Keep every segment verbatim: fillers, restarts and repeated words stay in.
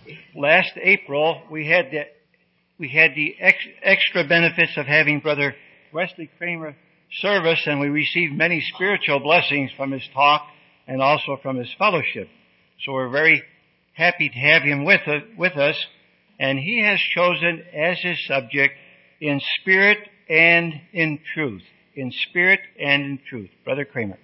last April, we had the we had the ex, extra benefits of having Brother Wesley Kramer service, and we received many spiritual blessings from his talk and also from his fellowship. So we're very happy to have him with us, with us, and he has chosen as his subject in spirit and in truth. In spirit and in truth. Brother Kramer.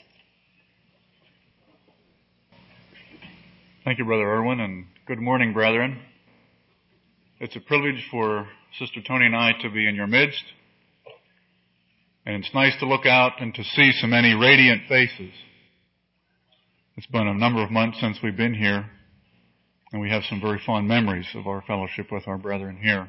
Thank you, Brother Irwin, and good morning, brethren. It's a privilege for Sister Tony and I to be in your midst, and it's nice to look out and to see so many radiant faces. It's been a number of months since we've been here, and we have some very fond memories of our fellowship with our brethren here.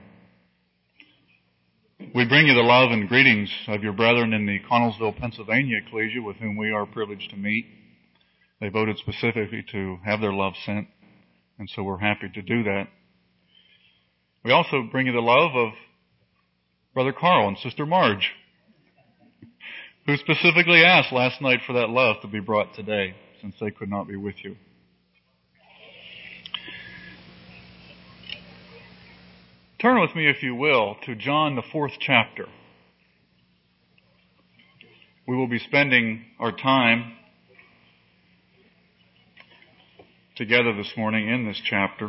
We bring you the love and greetings of your brethren in the Connellsville, Pennsylvania Ecclesia, with whom we are privileged to meet. They voted specifically to have their love sent, and so we're happy to do that. We also bring you the love of Brother Carl and Sister Marge, who specifically asked last night for that love to be brought today, since they could not be with you. Turn with me, if you will, to John, the fourth chapter. We will be spending our time together this morning in this chapter.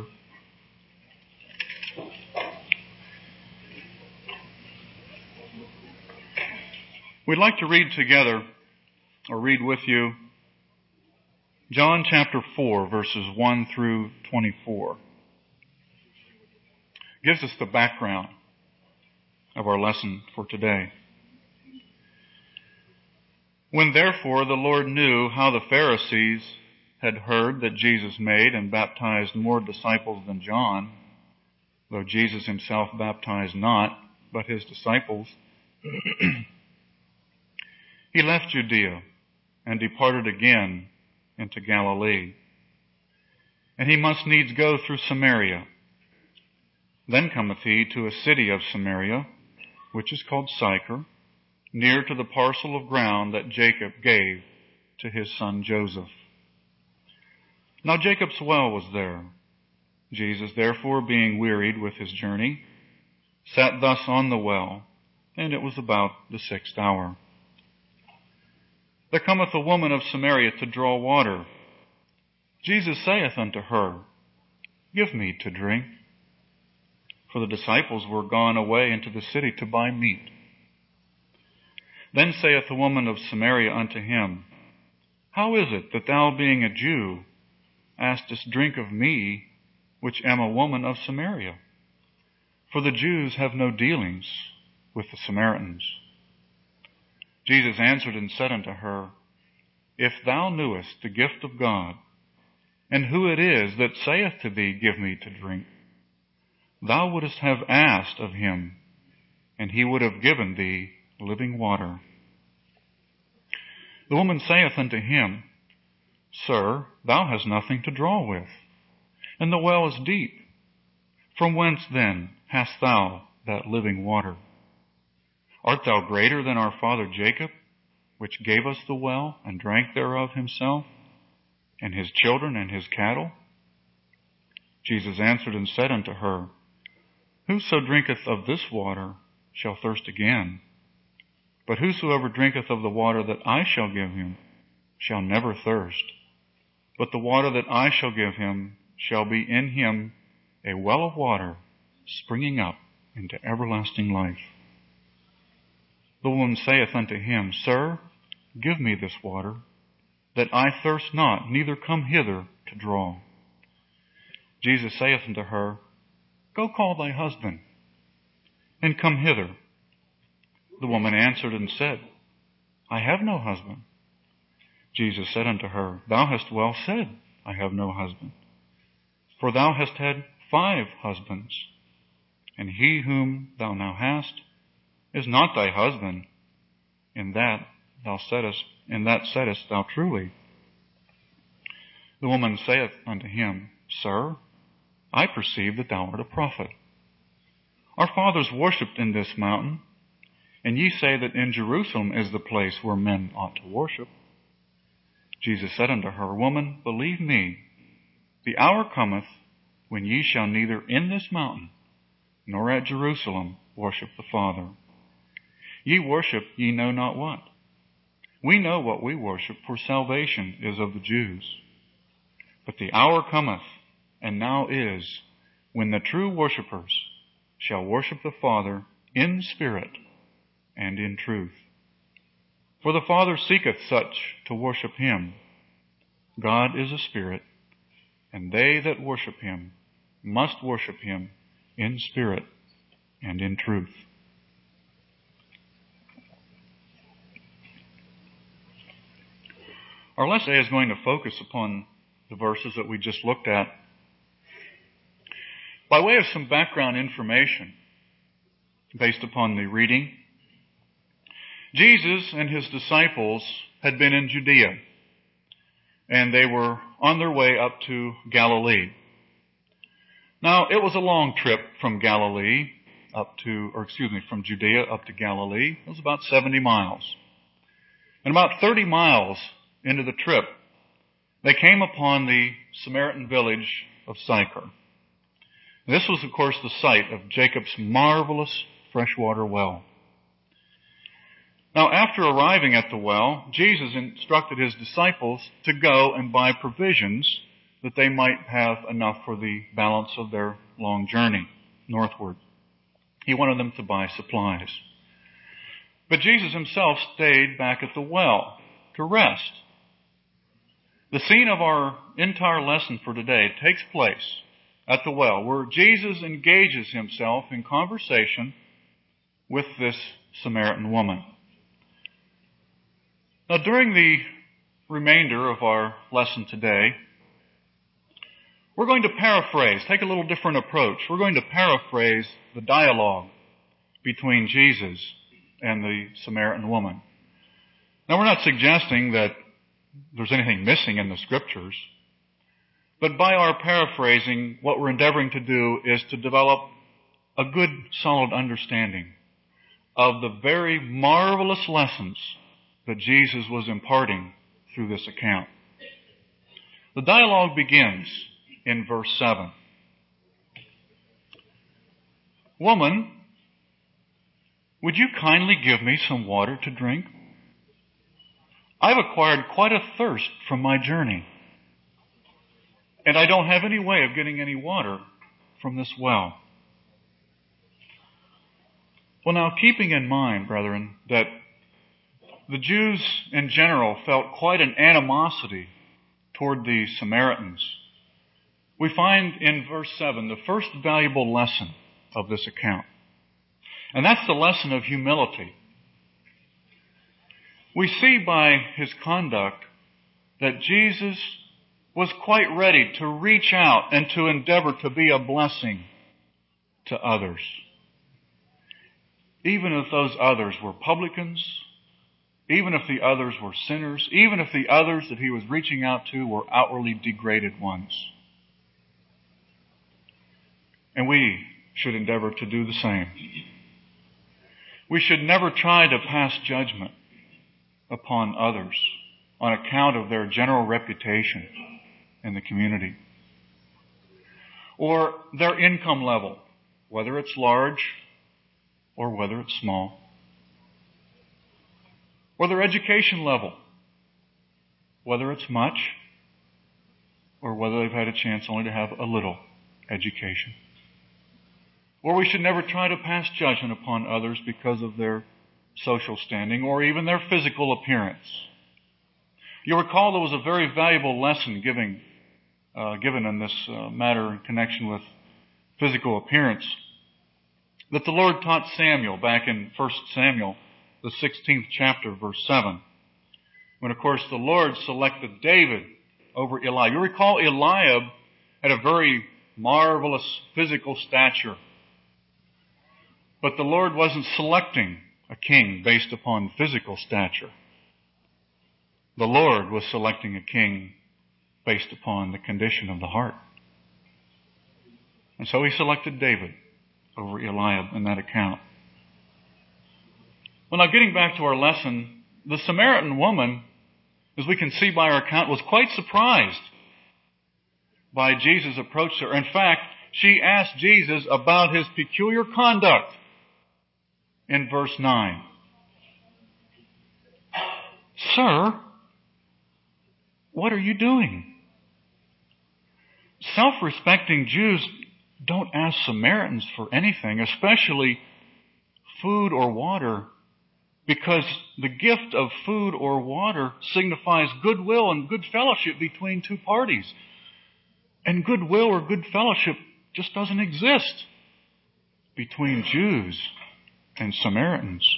We'd like to read together, or read with you, John chapter four, verses one through twenty-four. Gives us the background of our lesson for today. When therefore the Lord knew how the Pharisees had heard that Jesus made and baptized more disciples than John, though Jesus himself baptized not, but his disciples, he left Judea and departed again into Galilee. And he must needs go through Samaria. Then cometh he to a city of Samaria, which is called Sychar, near to the parcel of ground that Jacob gave to his son Joseph. Now Jacob's well was there. Jesus, therefore, being wearied with his journey, sat thus on the well, and it was about the sixth hour. There cometh a woman of Samaria to draw water. Jesus saith unto her, Give me to drink. For the disciples were gone away into the city to buy meat. Then saith the woman of Samaria unto him, How is it that thou, being a Jew, askest drink of me, which am a woman of Samaria? For the Jews have no dealings with the Samaritans. Jesus answered and said unto her, If thou knewest the gift of God, and who it is that saith to thee, Give me to drink, thou wouldest have asked of him, and he would have given thee living water. The woman saith unto him, Sir, thou hast nothing to draw with, and the well is deep. From whence then hast thou that living water? Art thou greater than our father Jacob, which gave us the well, and drank thereof himself, and his children and his cattle? Jesus answered and said unto her, Whoso drinketh of this water shall thirst again. But whosoever drinketh of the water that I shall give him shall never thirst. But the water that I shall give him shall be in him a well of water springing up into everlasting life. The woman saith unto him, Sir, give me this water, that I thirst not, neither come hither to draw. Jesus saith unto her, Go call thy husband, and come hither. The woman answered and said, I have no husband. Jesus said unto her, Thou hast well said, I have no husband. For thou hast had five husbands, and he whom thou now hast is not thy husband. In that thou saidest, in that saidest thou truly. The woman saith unto him, Sir, I perceive that thou art a prophet. Our fathers worshipped in this mountain, and ye say that in Jerusalem is the place where men ought to worship. Jesus said unto her, Woman, believe me, the hour cometh when ye shall neither in this mountain nor at Jerusalem worship the Father. Ye worship ye know not what. We know what we worship, for salvation is of the Jews. But the hour cometh, and now is, when the true worshippers shall worship the Father in spirit and in truth. For the Father seeketh such to worship him. God is a spirit, and they that worship him must worship him in spirit and in truth. Our lesson today is going to focus upon the verses that we just looked at. By way of some background information, based upon the reading, Jesus and his disciples had been in Judea, and they were on their way up to Galilee. Now, it was a long trip from Galilee up to, or excuse me, from Judea up to Galilee. It was about seventy miles. And about thirty miles into the trip, they came upon the Samaritan village of Sychar. This was, of course, the site of Jacob's marvelous freshwater well. Now, after arriving at the well, Jesus instructed his disciples to go and buy provisions that they might have enough for the balance of their long journey northward. He wanted them to buy supplies. But Jesus himself stayed back at the well to rest. The scene of our entire lesson for today takes place at the well, where Jesus engages himself in conversation with this Samaritan woman. Now, during the remainder of our lesson today, we're going to paraphrase, take a little different approach. We're going to paraphrase the dialogue between Jesus and the Samaritan woman. Now, we're not suggesting that there's anything missing in the Scriptures, but by our paraphrasing, what we're endeavoring to do is to develop a good, solid understanding of the very marvelous lessons that Jesus was imparting through this account. The dialogue begins in verse seven. Woman, would you kindly give me some water to drink? I've acquired quite a thirst from my journey, and I don't have any way of getting any water from this well. Well, now, keeping in mind, brethren, that the Jews in general felt quite an animosity toward the Samaritans, we find in verse seven the first valuable lesson of this account. And that's the lesson of humility. We see by his conduct that Jesus was quite ready to reach out and to endeavor to be a blessing to others, even if those others were publicans, even if the others were sinners, even if the others that he was reaching out to were outwardly degraded ones. And we should endeavor to do the same. We should never try to pass judgment upon others on account of their general reputation in the community, or their income level, whether it's large or whether it's small, or their education level, whether it's much or whether they've had a chance only to have a little education. Or we should never try to pass judgment upon others because of their social standing or even their physical appearance. You'll recall there was a very valuable lesson giving, uh, given in this uh, matter in connection with physical appearance that the Lord taught Samuel back in First Samuel, the sixteenth chapter, verse seven, when, of course, the Lord selected David over Eliab. You recall Eliab had a very marvelous physical stature, but the Lord wasn't selecting a king based upon physical stature. The Lord was selecting a king based upon the condition of the heart. And so he selected David over Eliab in that account. Well, now getting back to our lesson, the Samaritan woman, as we can see by our account, was quite surprised by Jesus approached her. In fact, she asked Jesus about his peculiar conduct in verse nine. Sir, what are you doing? Self-respecting Jews don't ask Samaritans for anything, especially food or water, because the gift of food or water signifies goodwill and good fellowship between two parties. And goodwill or good fellowship just doesn't exist between Jews and Samaritans.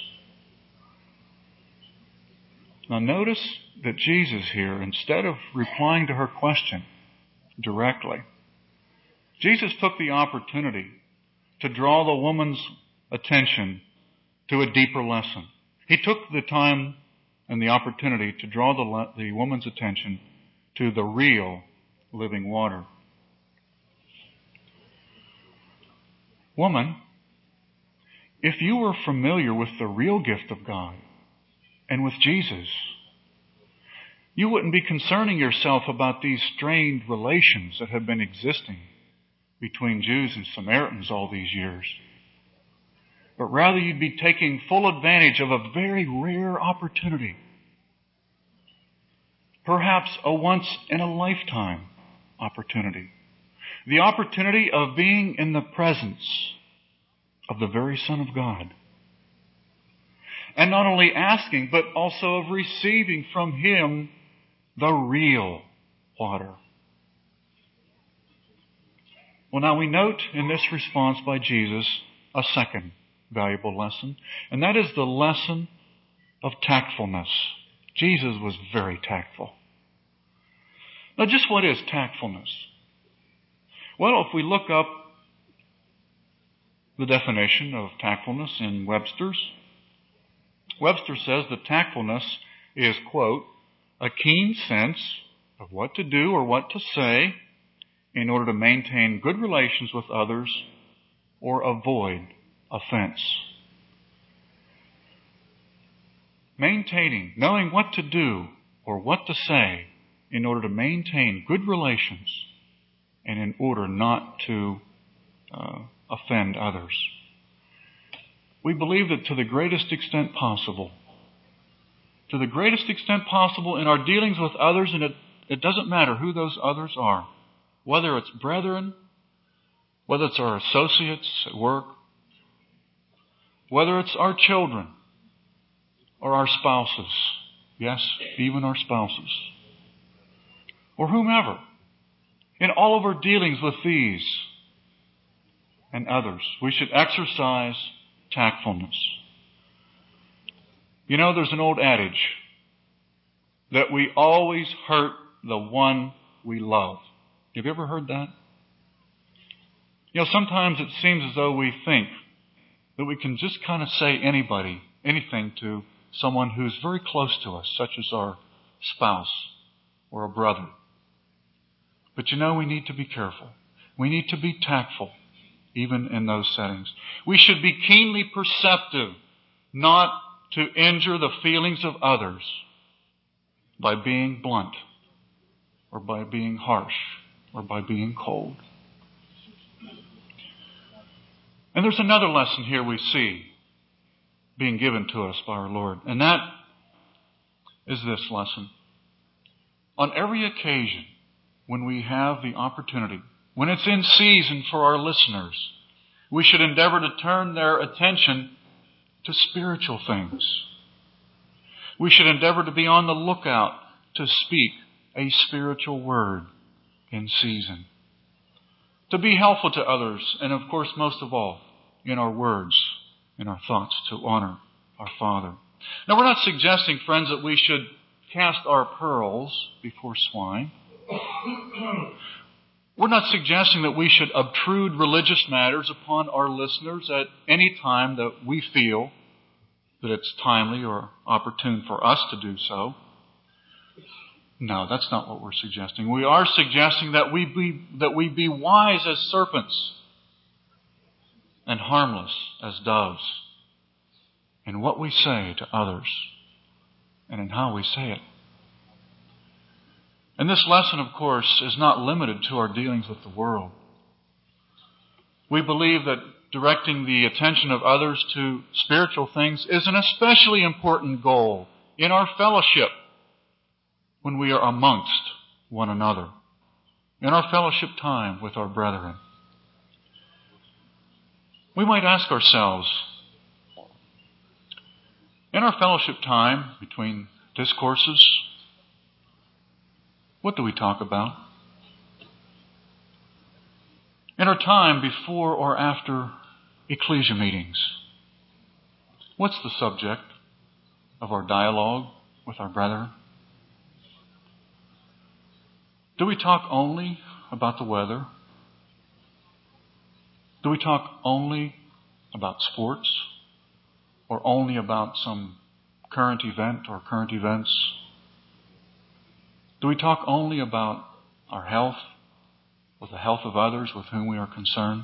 Now notice that Jesus here, instead of replying to her question directly, Jesus took the opportunity to draw the woman's attention to a deeper lesson. He took the time and the opportunity to draw the, le- the woman's attention to the real living water. Woman, if you were familiar with the real gift of God and with Jesus, you wouldn't be concerning yourself about these strained relations that have been existing between Jews and Samaritans all these years. But rather you'd be taking full advantage of a very rare opportunity. Perhaps a once-in-a-lifetime opportunity. The opportunity of being in the presence of the very Son of God. And not only asking, but also of receiving from Him the real water. Well, now we note in this response by Jesus a second valuable lesson, and that is the lesson of tactfulness. Jesus was very tactful. Now, just what is tactfulness? Well, if we look up the definition of tactfulness in Webster's, Webster says that tactfulness is, quote, a keen sense of what to do or what to say in order to maintain good relations with others or avoid offense. Maintaining, knowing what to do or what to say in order to maintain good relations and in order not to uh, offend others. We believe that to the greatest extent possible, to the greatest extent possible in our dealings with others, and it, it doesn't matter who those others are, whether it's brethren, whether it's our associates at work, whether it's our children or our spouses, yes, even our spouses, or whomever, in all of our dealings with these and others, we should exercise tactfulness. You know, there's an old adage that we always hurt the one we love. Have you ever heard that? You know, sometimes it seems as though we think that we can just kind of say anybody, anything to someone who's very close to us, such as our spouse or a brother. But you know, we need to be careful. We need to be tactful, even in those settings. We should be keenly perceptive, not to injure the feelings of others by being blunt or by being harsh or by being cold. And there's another lesson here we see being given to us by our Lord, and that is this lesson. On every occasion when we have the opportunity, when it's in season for our listeners, we should endeavor to turn their attention to spiritual things. We should endeavor to be on the lookout to speak a spiritual word in season. To be helpful to others, and of course, most of all, in our words, in our thoughts, to honor our Father. Now, we're not suggesting, friends, that we should cast our pearls before swine. We're not suggesting that we should obtrude religious matters upon our listeners at any time that we feel that it's timely or opportune for us to do so. No, that's not what we're suggesting. We are suggesting that we be, that we be wise as serpents and harmless as doves in what we say to others and in how we say it. And this lesson, of course, is not limited to our dealings with the world. We believe that directing the attention of others to spiritual things is an especially important goal in our fellowship when we are amongst one another, in our fellowship time with our brethren. We might ask ourselves, in our fellowship time between discourses, what do we talk about? In our time before or after ecclesia meetings, what's the subject of our dialogue with our brethren? Do we talk only about the weather? Do we talk only about sports? Or only about some current event or current events? Do we talk only about our health or the health of others with whom we are concerned?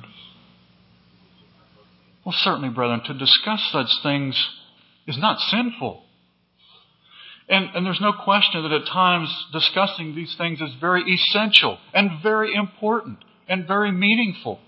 Well, certainly, brethren, to discuss such things is not sinful. And, and there's no question that at times discussing these things is very essential and very important and very meaningful.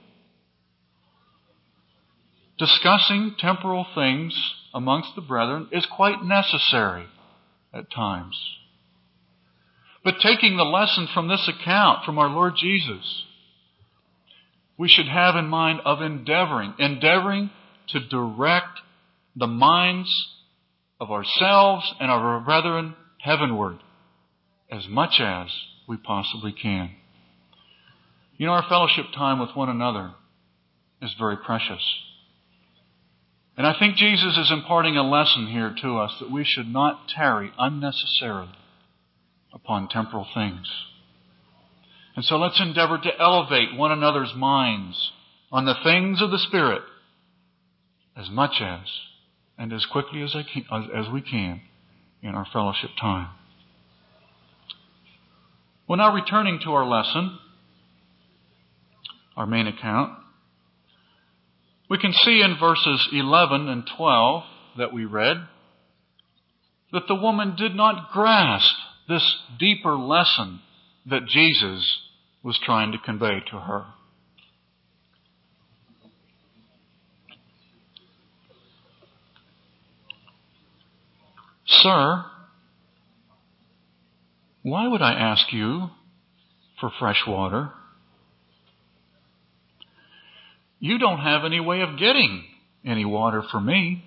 Discussing temporal things amongst the brethren is quite necessary at times. But taking the lesson from this account from our Lord Jesus, we should have in mind of endeavoring, endeavoring to direct the minds of ourselves and of our brethren heavenward as much as we possibly can. You know, our fellowship time with one another is very precious. And I think Jesus is imparting a lesson here to us that we should not tarry unnecessarily upon temporal things. And so let's endeavor to elevate one another's minds on the things of the Spirit as much as and as quickly as, I can, as, as we can in our fellowship time. Well, now returning to our lesson, our main account, we can see in verses eleven and twelve that we read that the woman did not grasp this deeper lesson that Jesus was trying to convey to her. Sir, why would I ask you for fresh water? You don't have any way of getting any water for me.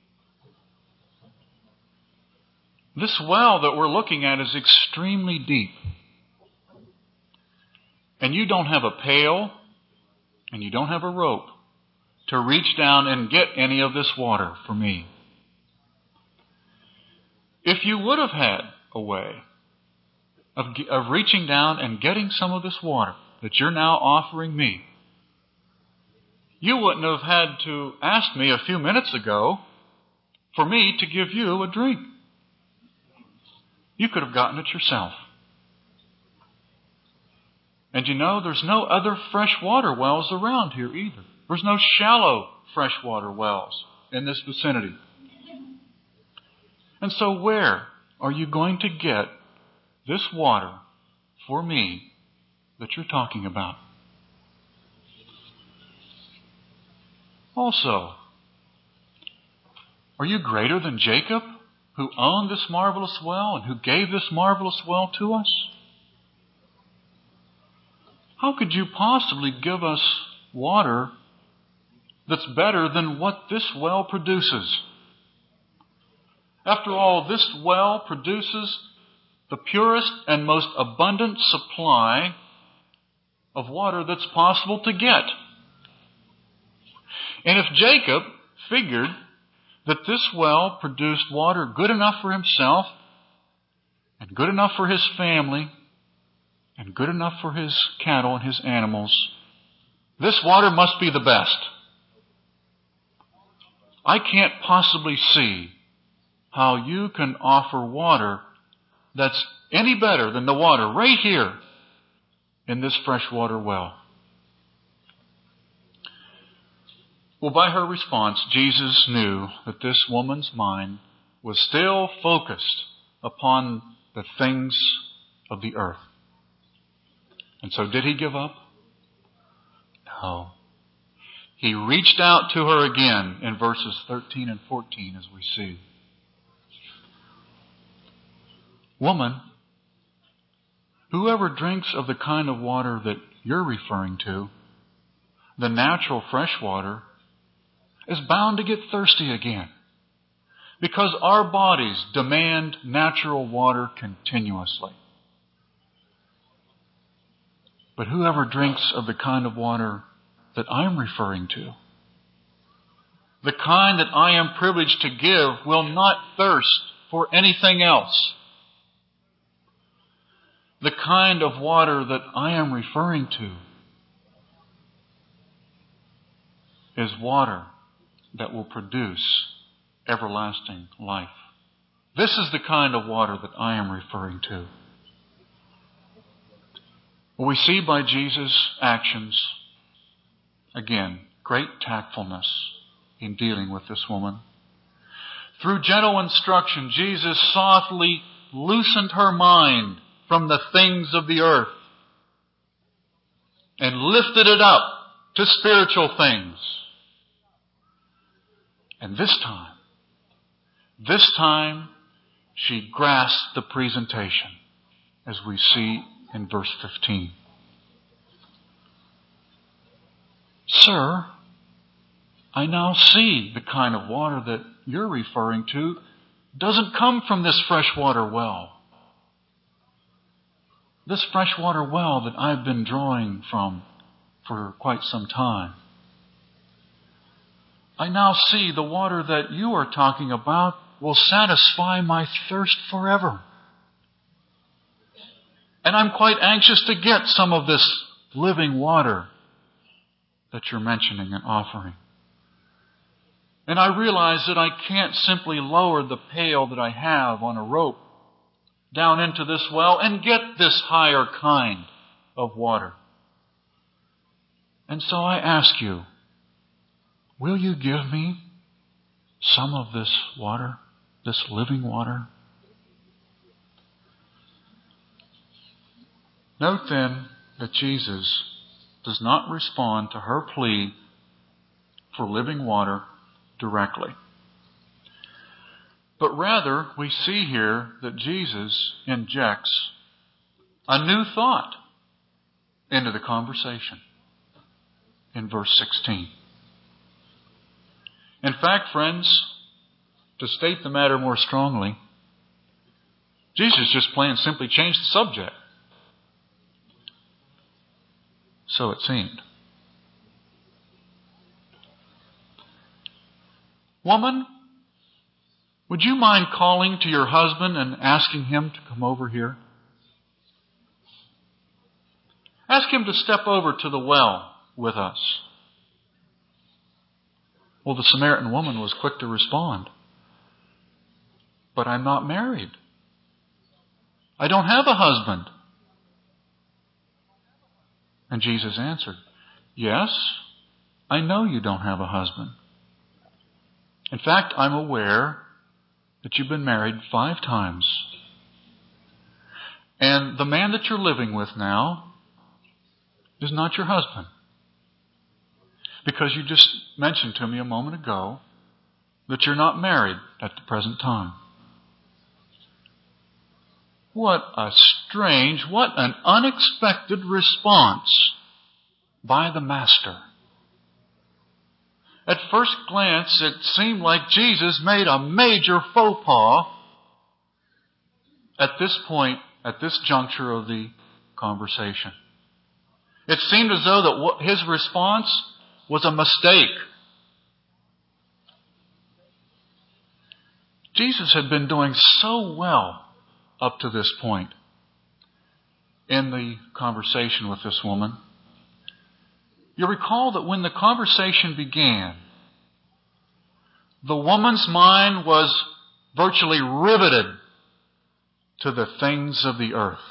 This well that we're looking at is extremely deep. And you don't have a pail and you don't have a rope to reach down and get any of this water for me. If you would have had a way of, of reaching down and getting some of this water that you're now offering me, you wouldn't have had to ask me a few minutes ago for me to give you a drink. You could have gotten it yourself. And you know, there's no other freshwater wells around here either. There's no shallow freshwater wells in this vicinity. And so where are you going to get this water for me that you're talking about? Also, are you greater than Jacob, who owned this marvelous well and who gave this marvelous well to us? How could you possibly give us water that's better than what this well produces? After all, this well produces the purest and most abundant supply of water that's possible to get. And if Jacob figured that this well produced water good enough for himself and good enough for his family and good enough for his cattle and his animals, this water must be the best. I can't possibly see how you can offer water that's any better than the water right here in this freshwater well. Well, by her response, Jesus knew that this woman's mind was still focused upon the things of the earth. And so did he give up? No. He reached out to her again in verses thirteen and fourteen, as we see. Woman, whoever drinks of the kind of water that you're referring to, the natural fresh water, is bound to get thirsty again, because our bodies demand natural water continuously. But whoever drinks of the kind of water that I'm referring to, the kind that I am privileged to give, will not thirst for anything else. The kind of water that I am referring to is water that will produce everlasting life. This is the kind of water that I am referring to. We see by Jesus' actions, again, great tactfulness in dealing with this woman. Through gentle instruction, Jesus softly loosened her mind from the things of the earth and lifted it up to spiritual things. And this time, this time, she grasped the presentation, as we see in verse fifteen. Sir, I now see the kind of water that you're referring to doesn't come from this freshwater well. This freshwater well that I've been drawing from for quite some time. I now see the water that you are talking about will satisfy my thirst forever. And I'm quite anxious to get some of this living water that you're mentioning and offering. And I realize that I can't simply lower the pail that I have on a rope down into this well and get this higher kind of water. And so I ask you, will you give me some of this water, this living water? Note then that Jesus does not respond to her plea for living water directly. But rather, we see here that Jesus injects a new thought into the conversation in verse sixteen. In fact, friends, to state the matter more strongly, Jesus just plain and simply changed the subject. So it seemed. Woman, would you mind calling to your husband and asking him to come over here? Ask him to step over to the well with us. Well, the Samaritan woman was quick to respond. But I'm not married. I don't have a husband. And Jesus answered, yes, I know you don't have a husband. In fact, I'm aware that you've been married five times. And the man that you're living with now is not your husband. Because you just mentioned to me a moment ago that you're not married at the present time. What a strange, what an unexpected response by the Master. At first glance, it seemed like Jesus made a major faux pas at this point, at this juncture of the conversation. It seemed as though that his response was a mistake. Jesus had been doing so well up to this point in the conversation with this woman. You recall that when the conversation began, the woman's mind was virtually riveted to the things of the earth.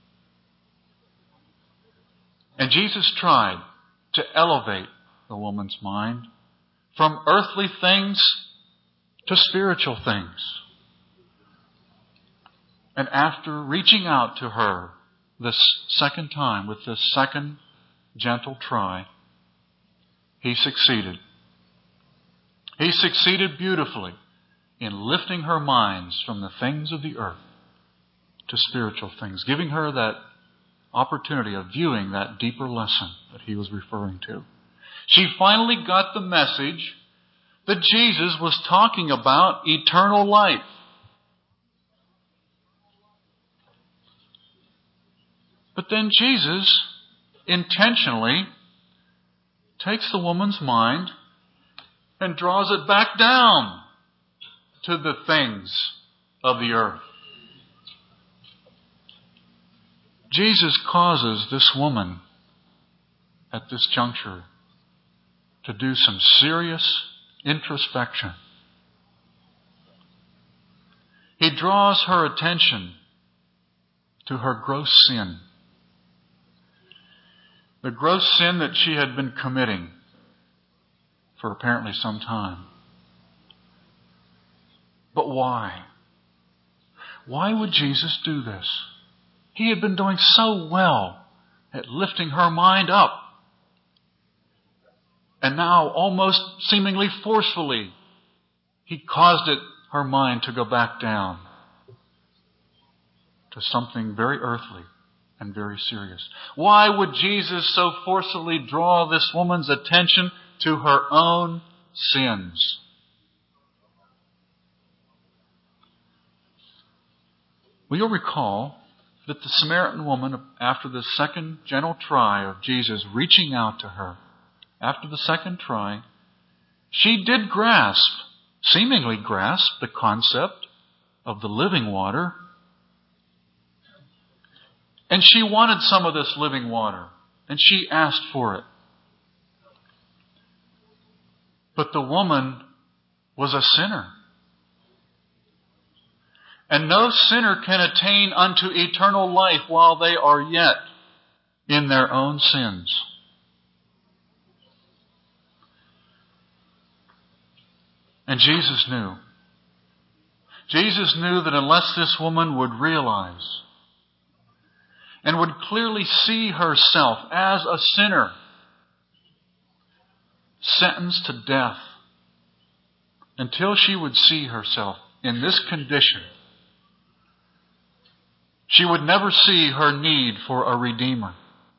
And Jesus tried to elevate the woman's mind from earthly things to spiritual things. And after reaching out to her this second time, with this second gentle try, he succeeded. He succeeded beautifully in lifting her minds from the things of the earth to spiritual things, giving her that opportunity of viewing that deeper lesson that he was referring to. She finally got the message that Jesus was talking about eternal life. But then Jesus intentionally takes the woman's mind and draws it back down to the things of the earth. Jesus causes this woman at this juncture to do some serious introspection. He draws her attention to her gross sin. The gross sin that she had been committing for apparently some time. But why? Why would Jesus do this? He had been doing so well at lifting her mind up. And now, almost seemingly forcefully, He caused it, her mind to go back down to something very earthly and very serious. Why would Jesus so forcefully draw this woman's attention to her own sins? Well, you'll recall that the Samaritan woman, after the second gentle try of Jesus reaching out to her, after the second try, she did grasp, seemingly grasp, the concept of the living water. And she wanted some of this living water. And she asked for it. But the woman was a sinner. And no sinner can attain unto eternal life while they are yet in their own sins. And Jesus knew. Jesus knew that unless this woman would realize and would clearly see herself as a sinner, sentenced to death, until she would see herself in this condition, she would never see her need for a Redeemer.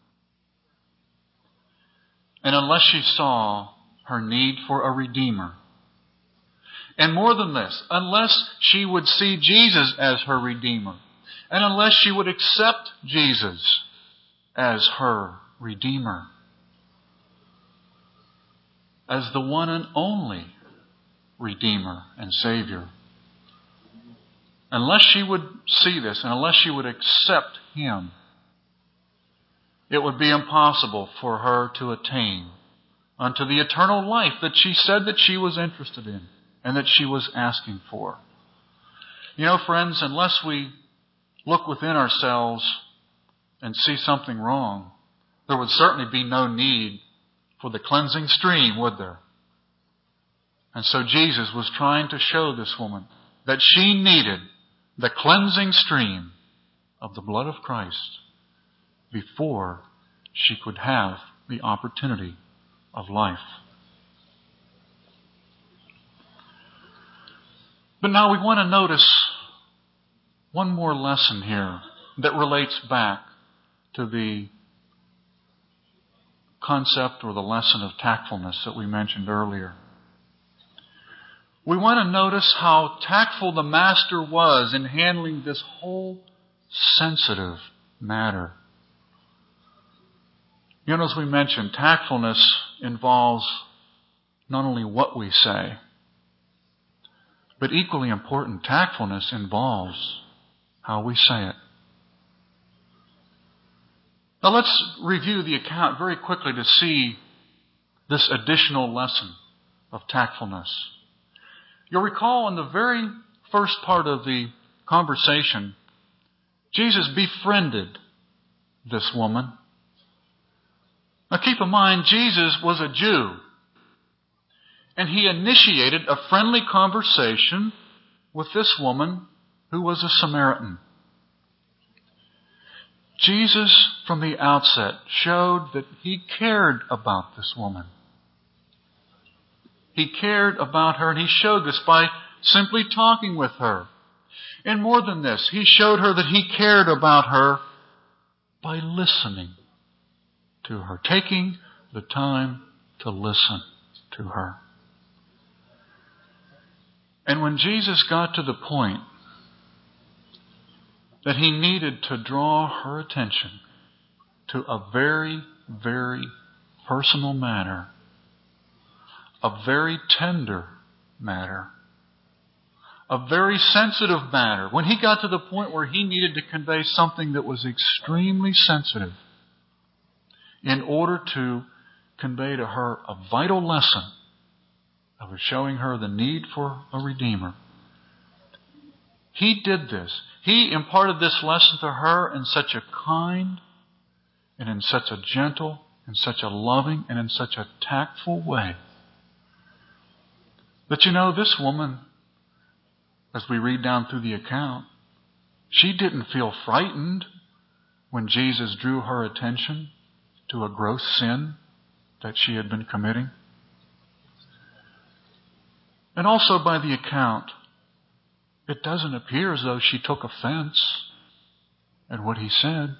And unless she saw her need for a Redeemer, and more than this, unless she would see Jesus as her Redeemer, and unless she would accept Jesus as her Redeemer, as the one and only Redeemer and Savior, unless she would see this, and unless she would accept Him, it would be impossible for her to attain unto the eternal life that she said that she was interested in and that she was asking for. You know, friends, unless we look within ourselves and see something wrong, there would certainly be no need for the cleansing stream, would there? And so Jesus was trying to show this woman that she needed the cleansing stream of the blood of Christ before she could have the opportunity of life. But now we want to notice one more lesson here that relates back to the concept or the lesson of tactfulness that we mentioned earlier. We want to notice how tactful the Master was in handling this whole sensitive matter. You know, as we mentioned, tactfulness involves not only what we say, but equally important, tactfulness involves how we say it. Now let's review the account very quickly to see this additional lesson of tactfulness. You'll recall in the very first part of the conversation, Jesus befriended this woman. Now keep in mind, Jesus was a Jew. And He initiated a friendly conversation with this woman who was a Samaritan. Jesus, from the outset, showed that He cared about this woman. He cared about her, and He showed this by simply talking with her. And more than this, He showed her that He cared about her by listening to her, taking the time to listen to her. And when Jesus got to the point that He needed to draw her attention to a very, very personal matter, a very tender matter, a very sensitive matter, when He got to the point where He needed to convey something that was extremely sensitive in order to convey to her a vital lesson of showing her the need for a Redeemer, He did this. He imparted this lesson to her in such a kind and in such a gentle and such a loving and in such a tactful way that, you know, this woman, as we read down through the account, she didn't feel frightened when Jesus drew her attention to a gross sin that she had been committing. And also by the account, it doesn't appear as though she took offense at what He said.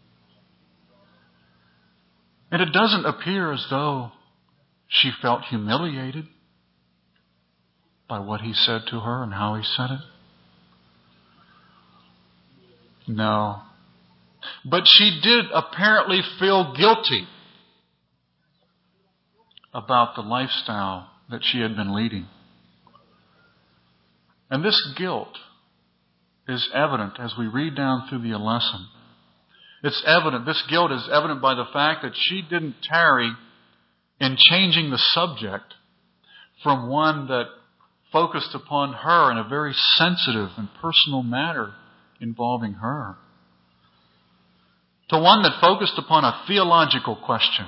And it doesn't appear as though she felt humiliated by what He said to her and how He said it. No. But she did apparently feel guilty about the lifestyle that she had been leading. And this guilt is evident as we read down through the lesson. It's evident, this guilt is evident by the fact that she didn't tarry in changing the subject from one that focused upon her in a very sensitive and personal matter involving her to one that focused upon a theological question.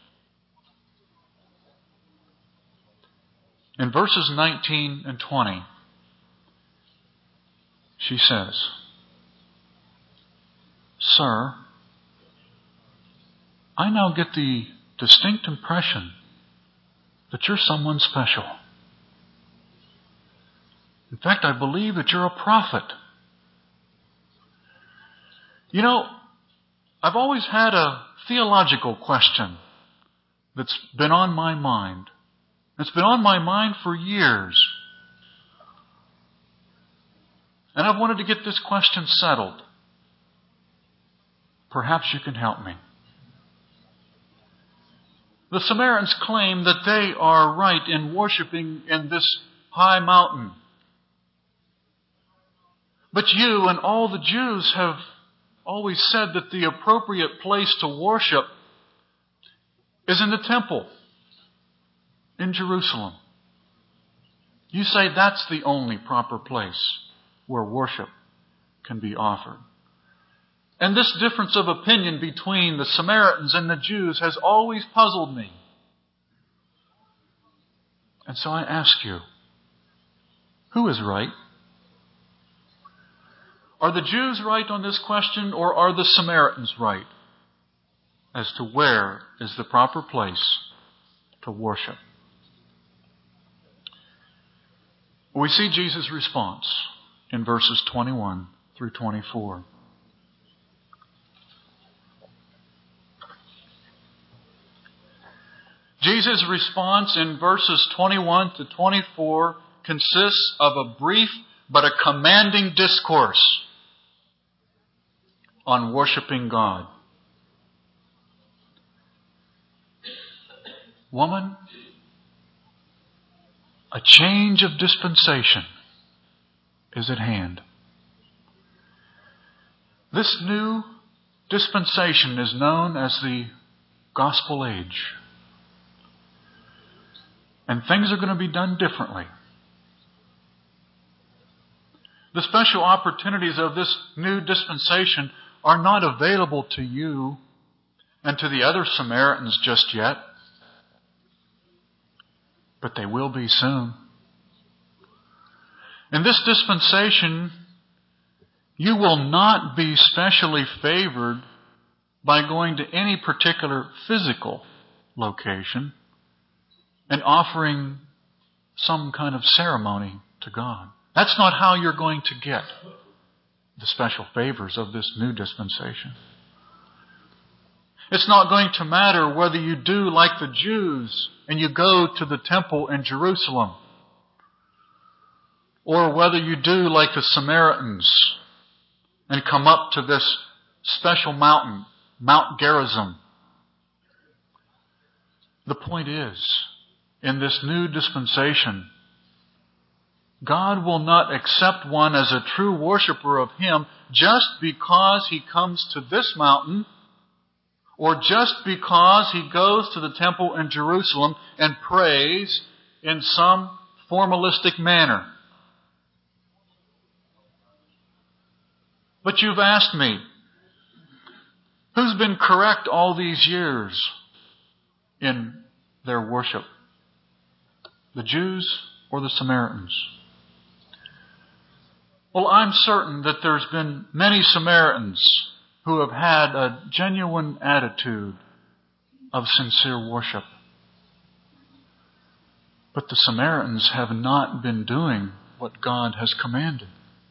In verses nineteen and twenty, she says, "Sir, I now get the distinct impression that you're someone special. In fact, I believe that you're a prophet. You know, I've always had a theological question that's been on my mind. It's been on my mind for years. And I've wanted to get this question settled. Perhaps you can help me." The Samaritans claim that they are right in worshiping in this high mountain. But you and all the Jews have always said that the appropriate place to worship is in the temple in Jerusalem. You say that's the only proper place where worship can be offered. And this difference of opinion between the Samaritans and the Jews has always puzzled me. And so I ask you, who is right? Are the Jews right on this question, or are the Samaritans right as to where is the proper place to worship? We see Jesus' response in verses twenty-one through twenty-four. Jesus' response in verses twenty-one to twenty-four consists of a brief but a commanding discourse on worshiping God. Woman, a change of dispensation is at hand. This new dispensation is known as the gospel age. And things are going to be done differently. The special opportunities of this new dispensation are not available to you and to the other Samaritans just yet. But they will be soon. In this dispensation, you will not be specially favored by going to any particular physical location and offering some kind of ceremony to God. That's not how you're going to get the special favors of this new dispensation. It's not going to matter whether you do like the Jews and you go to the temple in Jerusalem, or whether you do like the Samaritans and come up to this special mountain, Mount Gerizim. The point is, in this new dispensation, God will not accept one as a true worshiper of Him just because he comes to this mountain, or just because he goes to the temple in Jerusalem and prays in some formalistic manner. But you've asked me, who's been correct all these years in their worship? The Jews or the Samaritans? Well, I'm certain that there's been many Samaritans who have had a genuine attitude of sincere worship. But the Samaritans have not been doing what God has commanded.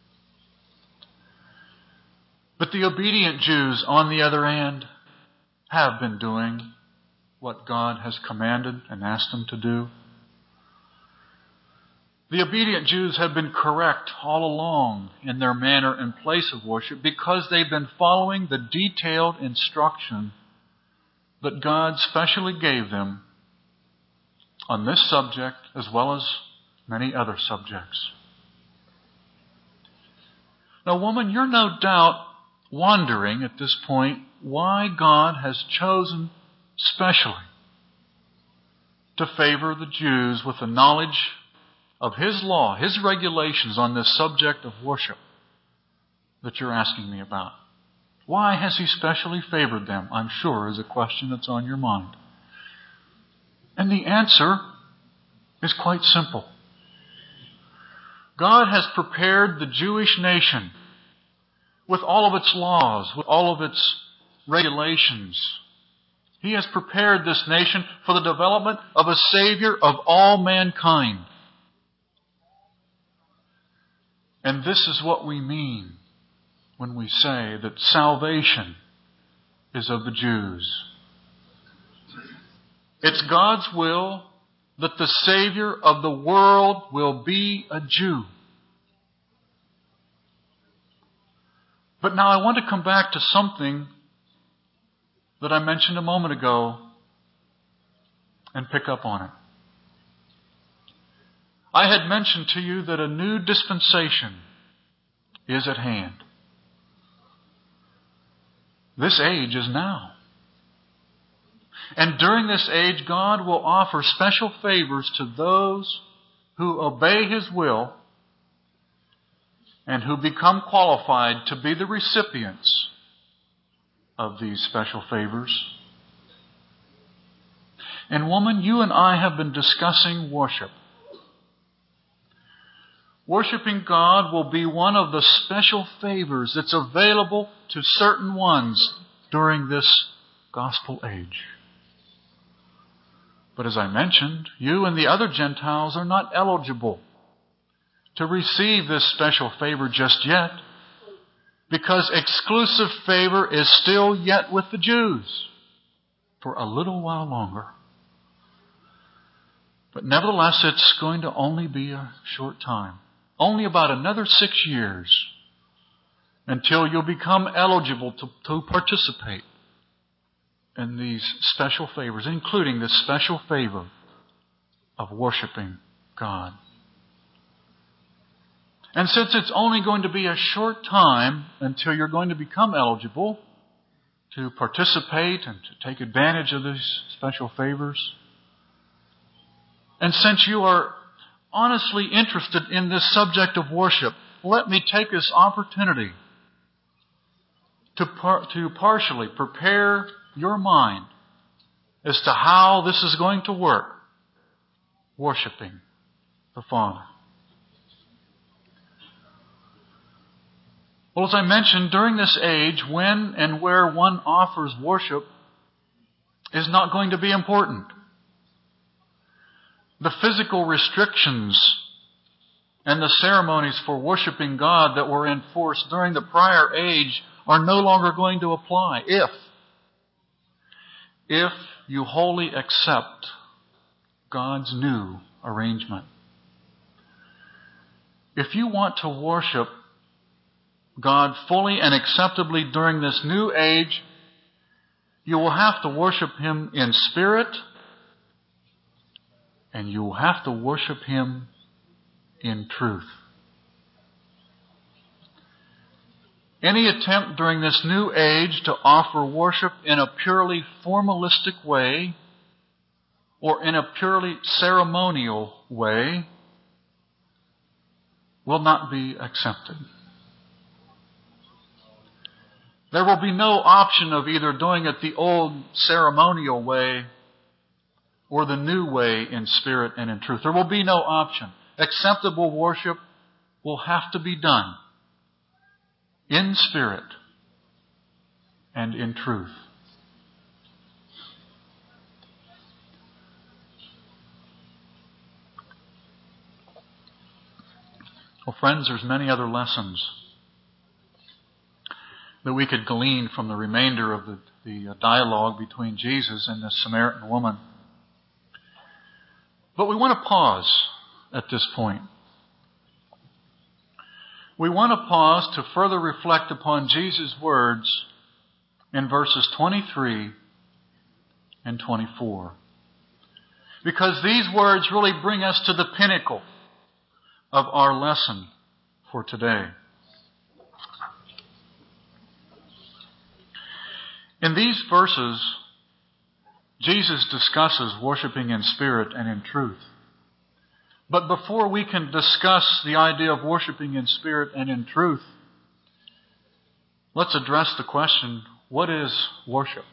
But the obedient Jews, on the other hand, have been doing what God has commanded and asked them to do. The obedient Jews have been correct all along in their manner and place of worship because they've been following the detailed instruction that God specially gave them on this subject as well as many other subjects. Now, woman, you're no doubt wondering at this point why God has chosen specially to favor the Jews with the knowledge of His law, His regulations on this subject of worship that you're asking me about. Why has He specially favored them? I'm sure is a question that's on your mind. And the answer is quite simple. God has prepared the Jewish nation with all of its laws, with all of its regulations. He has prepared this nation for the development of a Savior of all mankind. And this is what we mean when we say that salvation is of the Jews. It's God's will that the Savior of the world will be a Jew. But now I want to come back to something that I mentioned a moment ago and pick up on it. I had mentioned to you that a new dispensation is at hand. This age is now. And during this age, God will offer special favors to those who obey His will and who become qualified to be the recipients of these special favors. And woman, you and I have been discussing worship. Worshipping God will be one of the special favors that's available to certain ones during this gospel age. But as I mentioned, you and the other Gentiles are not eligible to receive this special favor just yet, because exclusive favor is still yet with the Jews for a little while longer. But nevertheless, it's going to only be a short time. Only about another six years until you'll become eligible to, to participate in these special favors, including this special favor of worshiping God. And since it's only going to be a short time until you're going to become eligible to participate and to take advantage of these special favors, and since you are honestly interested in this subject of worship, let me take this opportunity to par- to partially prepare your mind as to how this is going to work, worshiping the Father. Well, Well, as I mentioned, during this age, when and where one offers worship is not going to be important. The physical restrictions and the ceremonies for worshiping God that were in force during the prior age are no longer going to apply if, if you wholly accept God's new arrangement. If you want to worship God fully and acceptably during this new age, you will have to worship Him in spirit, and you will have to worship Him in truth. Any attempt during this new age to offer worship in a purely formalistic way or in a purely ceremonial way will not be accepted. There will be no option of either doing it the old ceremonial way or the new way in spirit and in truth. There will be no option. Acceptable worship will have to be done in spirit and in truth. Well, friends, there's many other lessons that we could glean from the remainder of the, the dialogue between Jesus and this Samaritan woman. But we want to pause at this point. We want to pause to further reflect upon Jesus' words in verses twenty-three and twenty-four. Because these words really bring us to the pinnacle of our lesson for today. In these verses, Jesus discusses worshiping in spirit and in truth. But before we can discuss the idea of worshiping in spirit and in truth, let's address the question, what is worship?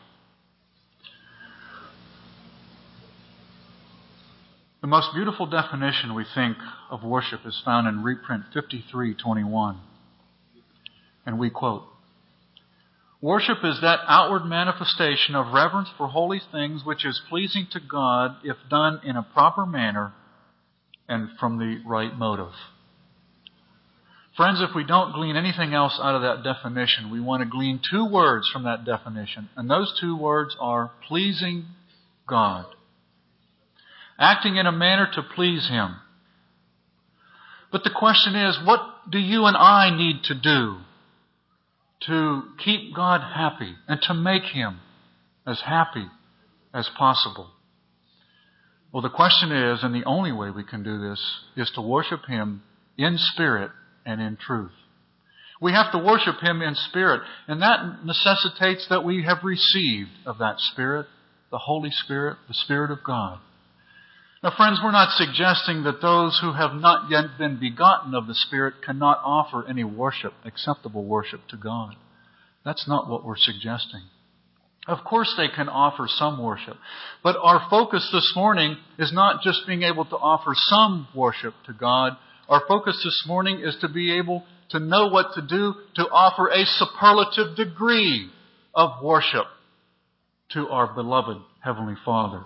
The most beautiful definition, we think, of worship is found in reprint fifty-three twenty-one. And we quote, "Worship is that outward manifestation of reverence for holy things which is pleasing to God if done in a proper manner and from the right motive." Friends, if we don't glean anything else out of that definition, we want to glean two words from that definition. And those two words are pleasing God. Acting in a manner to please Him. But the question is, what do you and I need to do to keep God happy and to make Him as happy as possible? Well, the question is, and the only way we can do this, is to worship Him in spirit and in truth. We have to worship Him in spirit, and that necessitates that we have received of that Spirit, the Holy Spirit, the Spirit of God. Now, friends, we're not suggesting that those who have not yet been begotten of the Spirit cannot offer any worship, acceptable worship to God. That's not what we're suggesting. Of course they can offer some worship. But our focus this morning is not just being able to offer some worship to God. Our focus this morning is to be able to know what to do to offer a superlative degree of worship to our beloved Heavenly Father.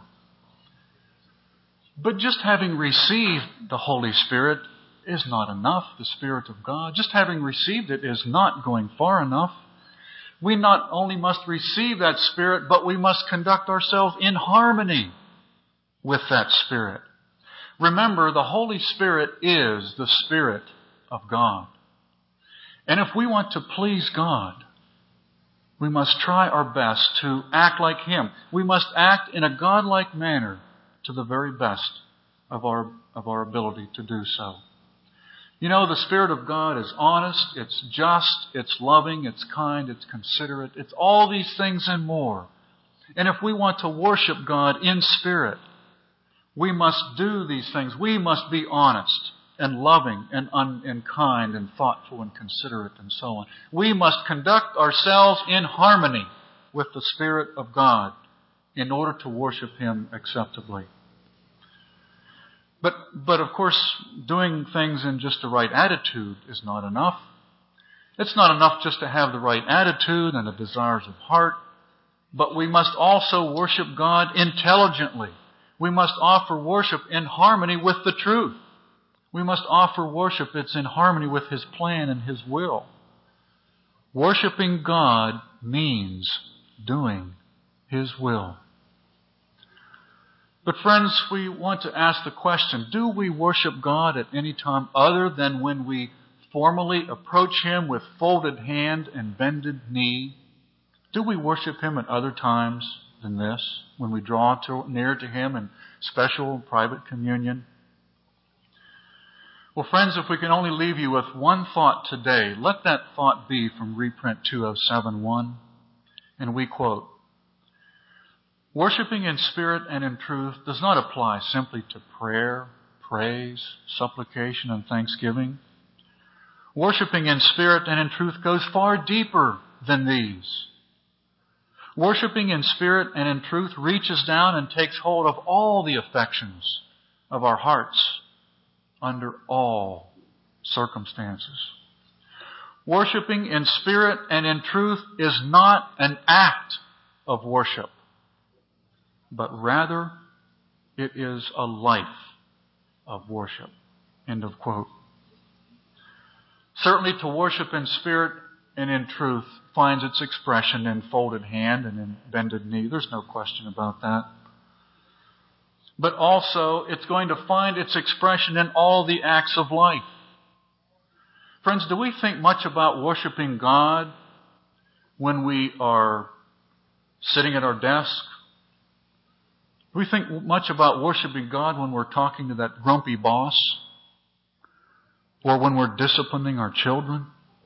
But just having received the Holy Spirit is not enough, the Spirit of God. Just having received it is not going far enough. We not only must receive that Spirit, but we must conduct ourselves in harmony with that Spirit. Remember, the Holy Spirit is the Spirit of God. And if we want to please God, we must try our best to act like Him. We must act in a God-like manner to the very best of our, of our ability to do so. You know, the Spirit of God is honest, it's just, it's loving, it's kind, it's considerate. It's all these things and more. And if we want to worship God in spirit, we must do these things. We must be honest and loving and, un, and kind and thoughtful and considerate and so on. We must conduct ourselves in harmony with the Spirit of God in order to worship Him acceptably. But, but of course, doing things in just the right attitude is not enough. It's not enough just to have the right attitude and the desires of heart, but we must also worship God intelligently. We must offer worship in harmony with the truth. We must offer worship that's in harmony with His plan and His will. Worshiping God means doing His will. But friends, we want to ask the question, do we worship God at any time other than when we formally approach Him with folded hand and bended knee? Do we worship Him at other times than this, when we draw to, near to Him in special private communion? Well, friends, if we can only leave you with one thought today, let that thought be from reprint two oh seven one. And we quote, "Worshipping in spirit and in truth does not apply simply to prayer, praise, supplication, and thanksgiving. Worshipping in spirit and in truth goes far deeper than these. Worshipping in spirit and in truth reaches down and takes hold of all the affections of our hearts under all circumstances. Worshipping in spirit and in truth is not an act of worship, but rather it is a life of worship." End of quote. Certainly to worship in spirit and in truth finds its expression in folded hand and in bended knee. There's no question about that. But also, it's going to find its expression in all the acts of life. Friends, do we think much about worshiping God when we are sitting at our desk? Do we think much about worshiping God when we're talking to that grumpy boss? Or when we're disciplining our children?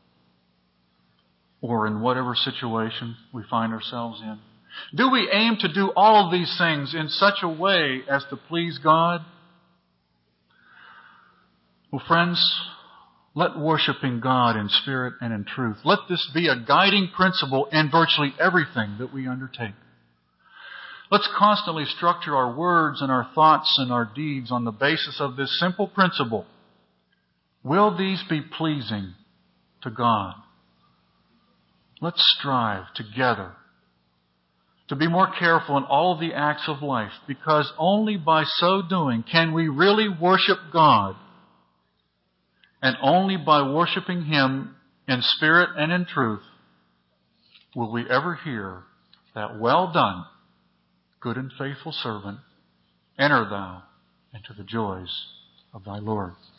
Or in whatever situation we find ourselves in? Do we aim to do all of these things in such a way as to please God? Well, friends, let worshiping God in spirit and in truth, let this be a guiding principle in virtually everything that we undertake. Let's constantly structure our words and our thoughts and our deeds on the basis of this simple principle. Will these be pleasing to God? Let's strive together to be more careful in all of the acts of life, because only by so doing can we really worship God. And only by worshiping Him in spirit and in truth will we ever hear that, "Well done, good and faithful servant, enter thou into the joys of thy Lord."